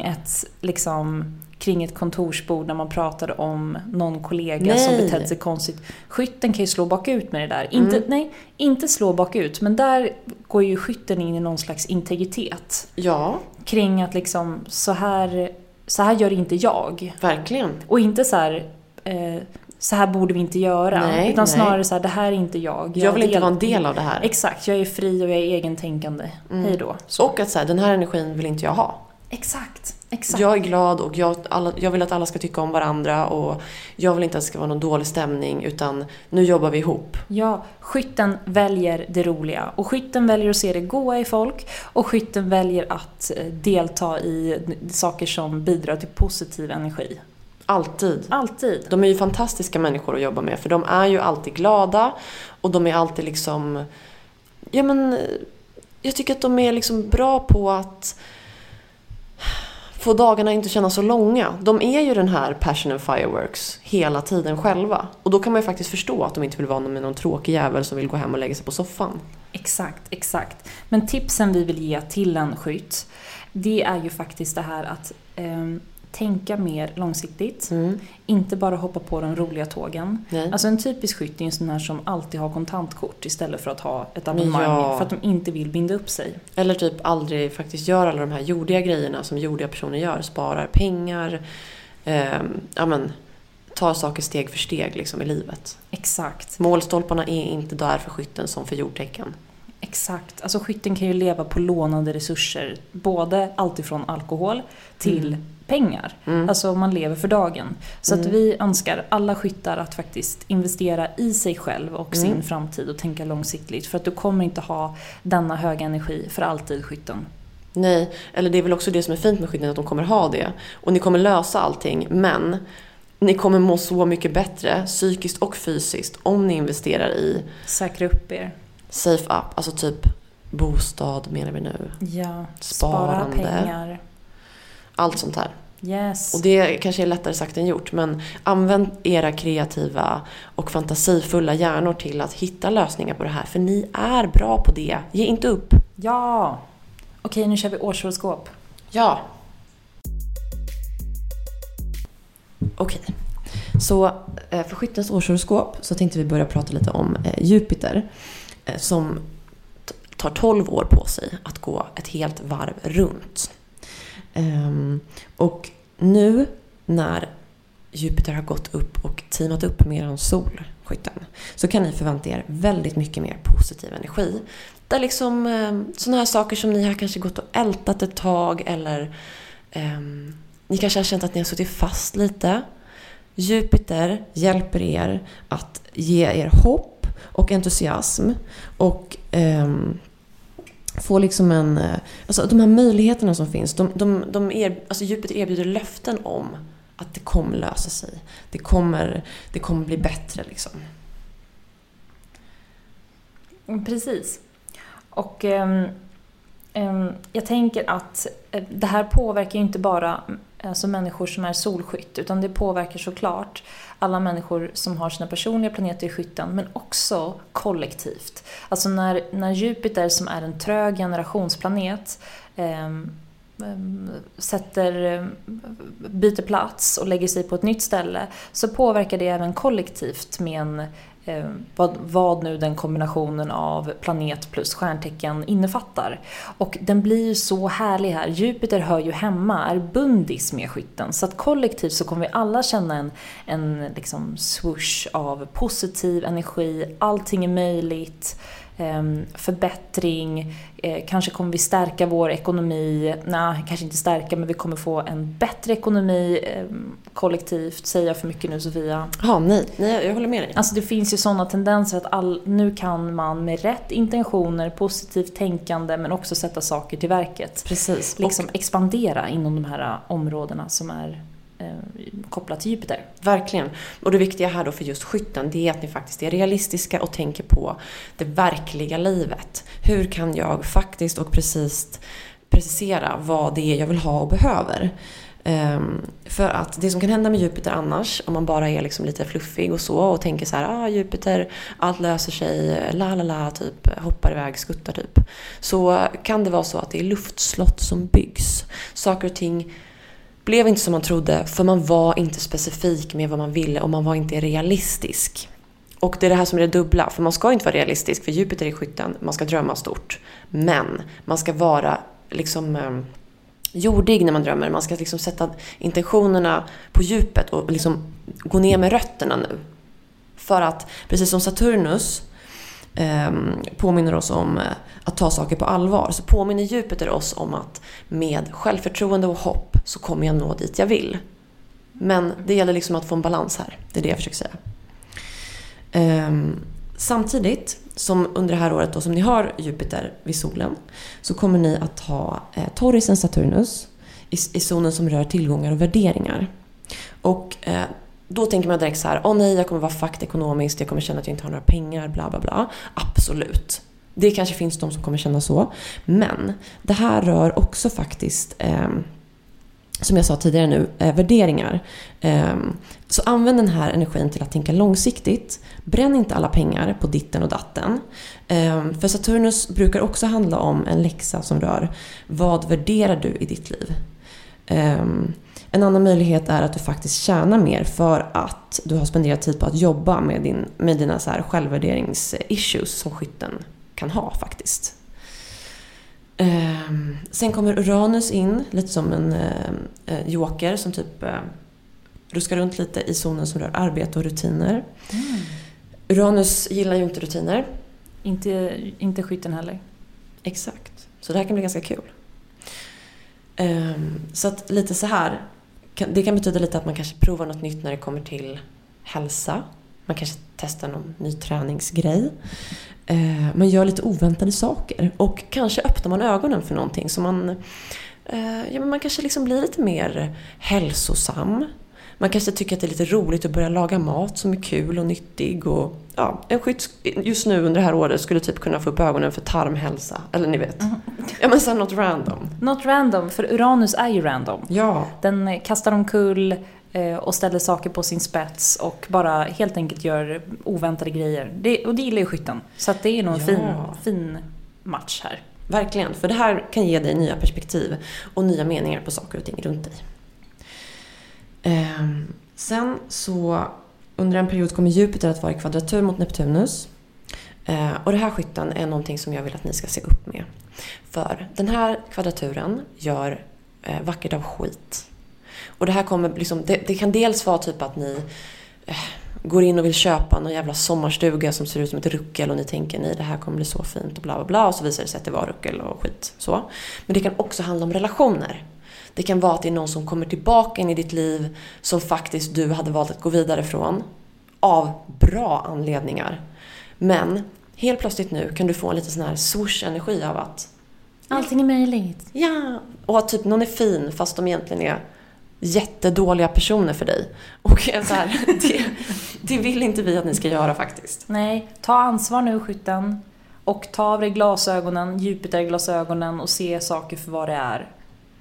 Kring ett kontorsbord när man pratade om någon kollega som betedde sig konstigt. Skytten kan ju slå bakut med det där. Inte slå bakut, men där går ju skytten in i någon slags integritet. Ja. Kring att liksom, så här gör inte jag. Verkligen. Och inte så här borde vi inte göra. Utan snarare så här, det här är inte jag. Jag vill inte vara en del av det här. Exakt, jag är fri och jag är egentänkande. Hej då. Så. Och att så här, den här energin vill inte jag ha. Exakt. Jag är glad och jag vill att alla ska tycka om varandra. Och jag vill inte att det ska vara någon dålig stämning, utan nu jobbar vi ihop. Ja, skytten väljer det roliga. Och skytten väljer att se det goda i folk. Och skytten väljer att delta i saker som bidrar till positiv energi. Alltid. De är ju fantastiska människor att jobba med. För de är ju alltid glada. Och de är alltid liksom... Ja, men... Jag tycker att de är liksom bra på att få dagarna inte kännas så långa. De är ju den här passion and fireworks hela tiden själva. Och då kan man ju faktiskt förstå att de inte vill vara med någon tråkig jävel som vill gå hem och lägga sig på soffan. Exakt. Men tipsen vi vill ge till en skytt, det är ju faktiskt det här att tänka mer långsiktigt. Inte bara hoppa på de roliga tågen. Nej. Alltså en typisk skytt är en sån här som alltid har kontantkort istället för att ha ett abonnemang. För att de inte vill binda upp sig. Eller typ aldrig faktiskt gör alla de här jordiga grejerna som jordiga personer gör. Sparar pengar. Tar saker steg för steg liksom i livet. Exakt. Målstolparna är inte där för skytten som för jordtecken. Exakt. Alltså skytten kan ju leva på lånade resurser. Både alltifrån alkohol till pengar. Alltså man lever för dagen. Så att vi önskar alla skyttar att faktiskt investera i sig själv och sin framtid och tänka långsiktigt. För att du kommer inte ha denna höga energi för alltid, skytten. Nej, eller det är väl också det som är fint med skytten, att de kommer ha det. Och ni kommer lösa allting, men ni kommer må så mycket bättre psykiskt och fysiskt om ni investerar i... Säkra upp er. Safe up, alltså typ bostad menar vi nu. Ja, sparande. Spara pengar. Allt sånt här. Yes. Och det kanske är lättare sagt än gjort, men använd era kreativa och fantasifulla hjärnor till att hitta lösningar på det här. För ni är bra på det. Ge inte upp. Ja. Okej, nu kör vi årshoroskop. Ja. Okej. Så för skyttens årshoroskop så tänkte vi börja prata lite om Jupiter. Som tar 12 år på sig att gå ett helt varv runt. Och nu när Jupiter har gått upp och teamat upp med er sol, skytten, så kan ni förvänta er väldigt mycket mer positiv energi. Där liksom sådana här saker som ni har kanske gått och ältat ett tag, eller ni kanske har känt att ni har suttit fast lite. Jupiter hjälper er att ge er hopp och entusiasm och få liksom alltså de här möjligheterna som finns, alltså Jupiter erbjuder löften om att det kommer lösa sig. Det kommer bli bättre liksom. Precis. Och jag tänker att det här påverkar ju inte bara alltså människor som är solskytt, utan det påverkar såklart alla människor som har sina personliga planeter i skytten, men också kollektivt. Alltså när Jupiter, som är en trög generationsplanet, byter plats och lägger sig på ett nytt ställe, så påverkar det även kollektivt med en vad nu den kombinationen av planet plus stjärntecken innefattar. Och den blir ju så härlig här. Jupiter hör ju hemma, är bundis med skytten. Så att kollektivt så kommer vi alla känna en liksom swoosh av positiv energi. Allting är möjligt. Förbättring, kanske kommer vi stärka vår ekonomi, kanske inte stärka, men vi kommer få en bättre ekonomi kollektivt. Säger jag för mycket nu, Sofia? Ja, nej, jag håller med dig. Alltså det finns ju sådana tendenser att nu kan man med rätt intentioner, positivt tänkande, men också sätta saker till verket. Precis. Liksom expandera inom de här områdena som är kopplat till Jupiter. Verkligen. Och det viktiga här då för just skytten, det är att ni faktiskt är realistiska och tänker på det verkliga livet. Hur kan jag faktiskt och precisera vad det är jag vill ha och behöver? För att det som kan hända med Jupiter annars, om man bara är liksom lite fluffig och så och tänker så här, Jupiter, allt löser sig, typ hoppar iväg, skuttar typ, så kan det vara så att det är luftslott som byggs. Saker och ting blev inte som man trodde, för man var inte specifik med vad man ville och man var inte realistisk. Och det är det här som är det dubbla, för man ska inte vara realistisk, för Jupiter är skytten, man ska drömma stort. Men man ska vara liksom jordig när man drömmer. Man ska liksom sätta intentionerna på djupet och liksom gå ner med rötterna nu. För att precis som Saturnus påminner oss om att ta saker på allvar, så påminner Jupiter oss om att med självförtroende och hopp så kommer jag nå dit jag vill. Men det gäller liksom att få en balans här. Det är det jag försöker säga. Samtidigt som under det här året då, som ni har Jupiter vid solen, så kommer ni att ha Taurisen Saturnus i zonen som rör tillgångar och värderingar. Och då tänker man direkt så här, nej, jag kommer vara faktekonomiskt, jag kommer känna att jag inte har några pengar, bla bla bla. Absolut. Det kanske finns de som kommer känna så. Men det här rör också faktiskt, som jag sa tidigare nu, värderingar. Så använd den här energin till att tänka långsiktigt. Bränn inte alla pengar på ditten och datten. För Saturnus brukar också handla om en läxa som rör vad värderar du i ditt liv. En annan möjlighet är att du faktiskt tjänar mer för att du har spenderat tid på att jobba med dina så här självvärderingsissues som skytten kan ha faktiskt. Sen kommer Uranus in lite som en joker som typ ruskar runt lite i zonen som rör arbete och rutiner. Uranus gillar ju inte rutiner. Inte skytten heller. Exakt. Så det här kan bli ganska kul. Så att lite så här, det kan betyda lite att man kanske provar något nytt när det kommer till hälsa. Man kanske testar någon ny träningsgrej. Man gör lite oväntade saker. Och kanske öppnar man ögonen för någonting. Så man kanske liksom blir lite mer hälsosam. Man kanske tycker att det är lite roligt att börja laga mat som är kul och nyttig. Och, en skytt just nu under det här året skulle typ kunna få upp ögonen för tarmhälsa. Eller ni vet. Ja, men sen något random. Not random, för Uranus är ju random. Ja. Den kastar omkull och ställer saker på sin spets och bara helt enkelt gör oväntade grejer. Och det gillar ju skytten. Så att det är nog en fin match här. Verkligen, för det här kan ge dig nya perspektiv och nya meningar på saker och ting runt dig. Sen så under en period kommer Jupiter att vara i kvadratur mot Neptunus. Och det här skytten är någonting som jag vill att ni ska se upp med. För den här kvadraturen gör vackert av skit. Och det här kommer liksom, det kan dels vara typ att ni går in och vill köpa någon jävla sommarstuga som ser ut som ett ruckel och ni tänker nej, det här kommer bli så fint och bla bla bla, och så visar det sig att det var ruckel och skit så. Men det kan också handla om relationer. Det kan vara att det är någon som kommer tillbaka in i ditt liv som faktiskt du hade valt att gå vidare från av bra anledningar. Men helt plötsligt nu kan du få en lite sån här swoosh-energi av att allting är möjligt. Ja, och att typ någon är fin fast de egentligen är jättedåliga personer för dig. Och så här, det vill inte vi att ni ska göra faktiskt. Nej, ta ansvar nu skytten. Och ta av dig glasögonen, Jupiter-glasögonen och se saker för vad det är.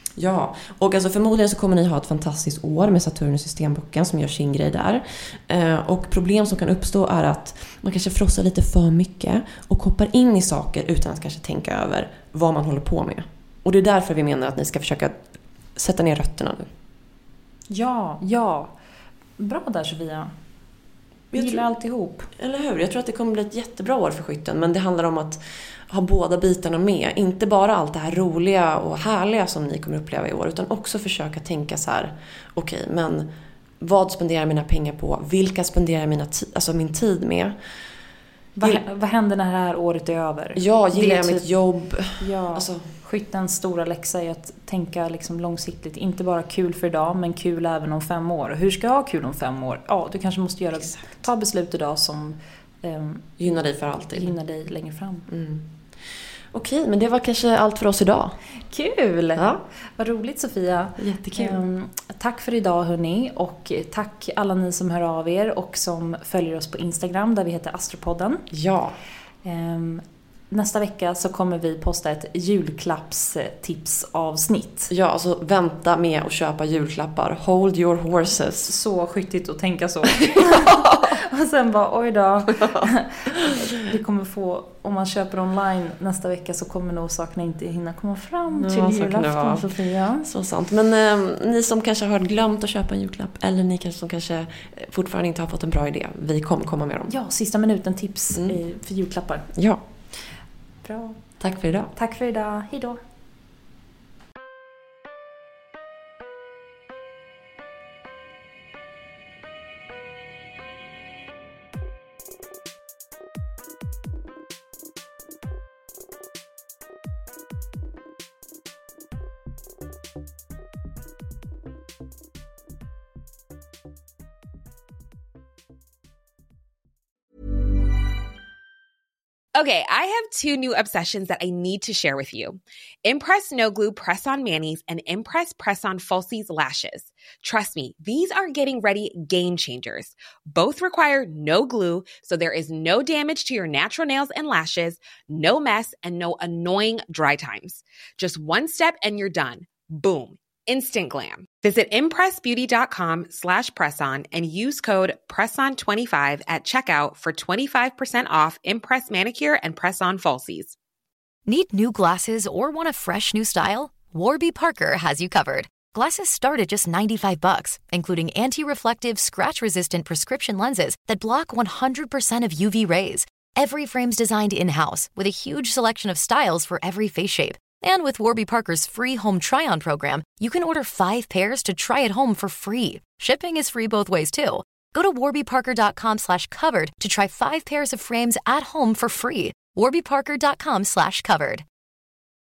Ja, och alltså förmodligen så kommer ni ha ett fantastiskt år med Saturn i systembocken som gör sin grej där. Och problem som kan uppstå är att man kanske frossar lite för mycket och hoppar in i saker utan att kanske tänka över vad man håller på med. Och det är därför vi menar att ni ska försöka sätta ner rötterna nu. Ja. Bra där, Sofia. Jag gillar alltihop. Eller hur? Jag tror att det kommer bli ett jättebra år för skytten. Men det handlar om att ha båda bitarna med. Inte bara allt det här roliga och härliga som ni kommer uppleva i år. Utan också försöka tänka så här. Okej, men vad spenderar jag mina pengar på? Vilka spenderar jag min tid med? Vad händer när det här året är över? Ja, gillar jag mitt jobb? Ja, alltså, skyttens stora läxa är att tänka liksom långsiktigt. Inte bara kul för idag, men kul även om 5 år. Hur ska jag ha kul om 5 år? Ja, du kanske måste ta beslut idag som gynnar dig för alltid. Gynnar dig längre fram. Okej, men det var kanske allt för oss idag. Kul! Ja. Vad roligt, Sofia. Jättekul. Tack för idag, hörni. Och tack alla ni som hör av er och som följer oss på Instagram där vi heter Astropodden. Ja. Nästa vecka så kommer vi posta ett julklappstipsavsnitt. Ja, alltså vänta med att köpa julklappar. Hold your horses. Så skyttigt att tänka så. Och sen bara, oj då. Vi kommer få, om man köper online nästa vecka så kommer nog sakerna inte hinna komma fram till julafton, Sofia. Så sant. Men ni som kanske har glömt att köpa en julklapp eller ni som kanske fortfarande inte har fått en bra idé, vi kommer komma med dem. Ja, sista minuten tips för julklappar. Ja. Bra. Tack för idag. Tack för idag. Hej då. Okay, I have 2 new obsessions that I need to share with you. Impress No Glue Press-On Manis and Impress Press-On Falsies Lashes. Trust me, these are getting ready game changers. Both require no glue, so there is no damage to your natural nails and lashes, no mess, and no annoying dry times. Just one step and you're done. Boom. Instant glam. Visit impressbeauty.com/presson and use code PRESSON25 at checkout for 25% off Impress Manicure and Press-On Falsies. Need new glasses or want a fresh new style? Warby Parker has you covered. Glasses start at just $95, including anti-reflective, scratch-resistant prescription lenses that block 100% of UV rays. Every frame's designed in-house with a huge selection of styles for every face shape. And with Warby Parker's free home try-on program, you can order 5 pairs to try at home for free. Shipping is free both ways, too. Go to warbyparker.com/covered to try 5 pairs of frames at home for free. warbyparker.com/covered.